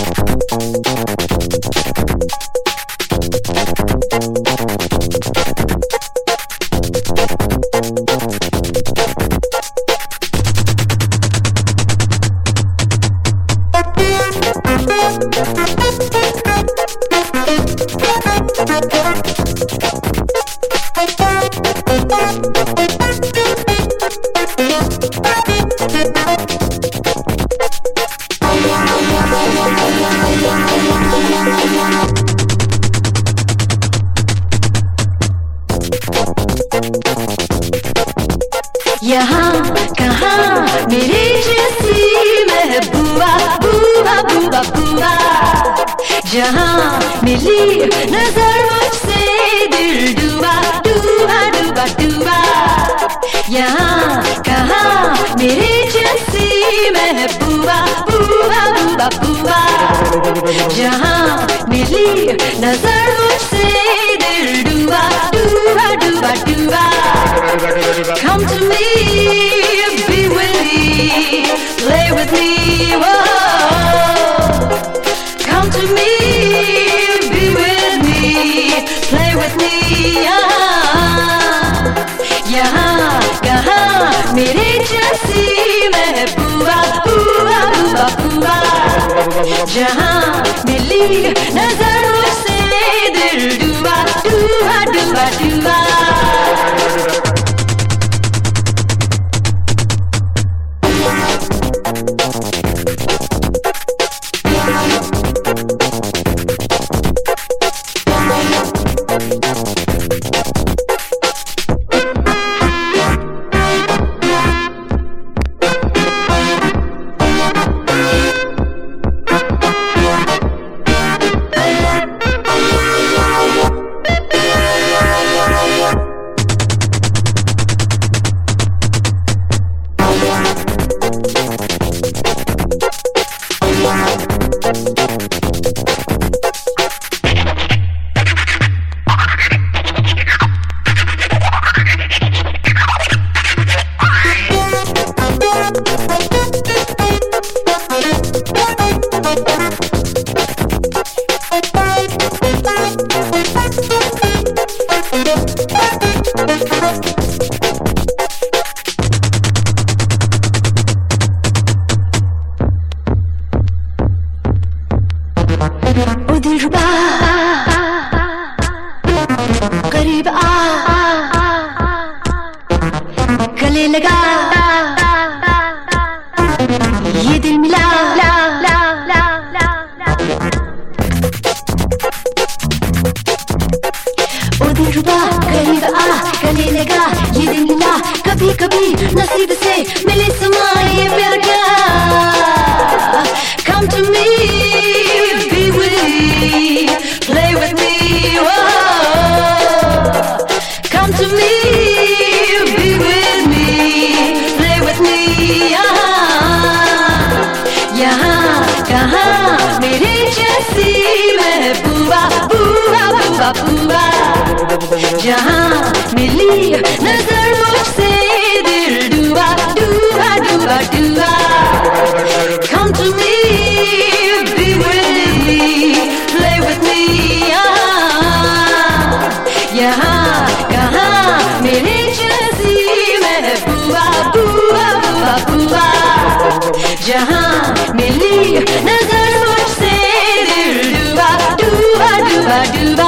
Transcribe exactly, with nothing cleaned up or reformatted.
यहाँ कहाँ मेरे जैसी महबूबा बूबा बूबा बूबा, जहाँ मिली नजर मुझसे दिल डूबा डूबा डूबा डूबा। यहाँ कहाँ मेरे जैसी महबूबा बूबा बूबा बूबा, जहाँ मिली नजर मुझसे दिल डूबा डूबा डूबा डूबा। Come to me, be with me, play with me, whoa. Come to me, be with me, play with me, yeah. यहाँ कहाँ मेरे जैसी महबूबा बूबा बूबा बूबा, जहाँ मिली नजर मुझसे दिल डूबा डूबा डूबा डूबा। ओ दिलरुबा करीब आ, गले लगा, ये दिल मिला, ओ दिलरुबा करीब आ, गले लगा, ये दिल मिला। कभी कभी नसीब से मिले समा ये प्यार क्या। Come to me, be with me, play with me, whoa. Come to me, be with me, play with me, यहाँ यहाँ कहाँ मेरे जैसी महबूबा बूबा बूबा बूबा, जहाँ मिली नजर मुझसे दिल डूबा डूबा डूबा डूबा। Come to me, be with me, play with me, यहाँ यहाँ कहाँ मेरे जैसी महबूबा बूबा बूबा बूबा, जहाँ मिली नजर मुझसे दिल डूबा डूबा डूबा डूबा।